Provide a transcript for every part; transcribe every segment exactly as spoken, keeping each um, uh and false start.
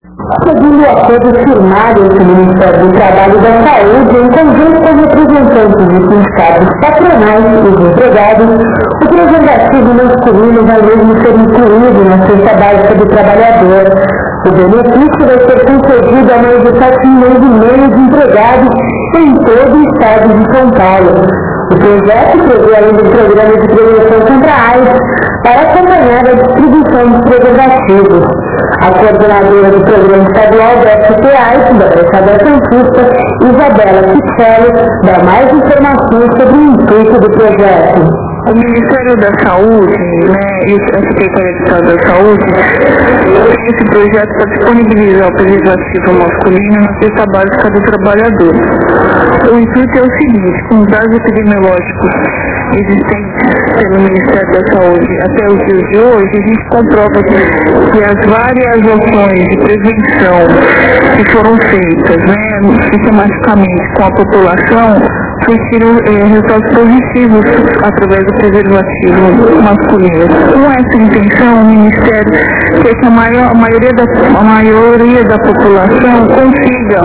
Segundo o acordo firmado entre o Ministério do Trabalho e da Saúde, em conjunto com representantes de sindicatos patronais e dos empregados, o preservativo masculino vai mesmo ser incluído na cesta básica do trabalhador. O benefício vai ser concedido a mais de sete milhões e meio de empregados em todo o estado de São Paulo. O projeto prevê ainda um programa de prevenção contra a AIDS para acompanhar a distribuição dos preservativos. A coordenadora do Programa Estadual do F P AIDS, da Baixada Santista, Isabela Picelli, dá mais informações sobre o intuito do projeto. O Ministério da Saúde, né, e a Secretaria de Estado da Saúde, tem esse projeto para disponibilizar o preservativo masculino na cesta básica do trabalhador. O intuito é o seguinte: com os dados epidemiológicos existentes pelo Ministério da Saúde até os dias de hoje, a gente comprova que as várias ações de prevenção que foram feitas, né, sistematicamente com a população, surgiram eh, resultados positivos através do preservativo masculino. Com essa intenção, o Ministério quer que a, maior, a, maioria, da, a maioria da população consiga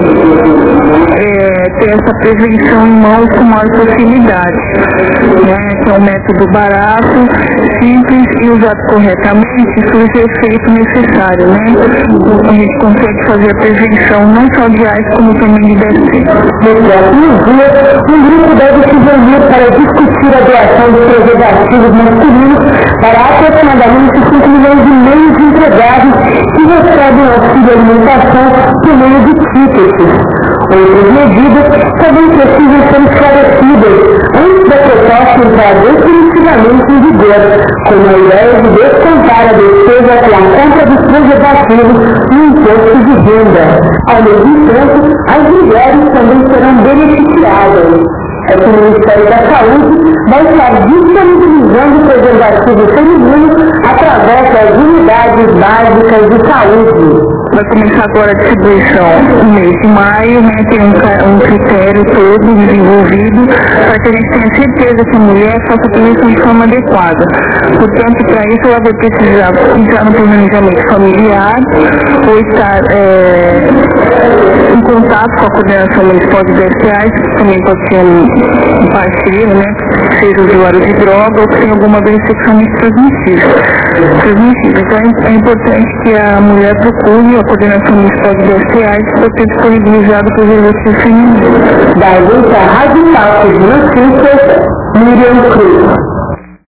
eh, ter essa prevenção em mãos com maior facilidade, né, que é um método barato, simples e usado corretamente, surge o efeito necessário, né? A gente consegue fazer a prevenção não só de AIDS, como também de D S T. No próximo dia, um grupo deve se reunir para discutir a doação de preservativos masculinos para aproximadamente cinco milhões e meio de empregados que recebem auxílio alimentação por meio de tickets. Outras medidas também precisam ser esclarecidas antes da proposta entrar definitivamente em vigor, como a ideia de descontar a despesa com a compra dos preservativos no imposto de renda. Ao mesmo tempo, as mulheres também serão beneficiadas. É que o Ministério da Saúde vai estar disponibilizando o preservativo feminino através das unidades básicas de saúde. Vai começar agora a distribuição no mês de maio, né, tem um, um critério todo desenvolvido para que a gente tenha certeza que a mulher faça a prevenção de forma adequada. Portanto, para isso ela vai precisar entrar no planejamento familiar ou estar é, em contato com a coordenação municipal de D S T A, que também pode ser um, um parceiro, né, seja usuário de droga ou que tenha alguma doença sexualmente transmissível. transmissível. Então é, é importante que a mulher procure a coordenação municipal de D S T A para ter disponibilizado o preservativo feminino. Da agência Rádio Papo de Notícias, Miriam Cruz.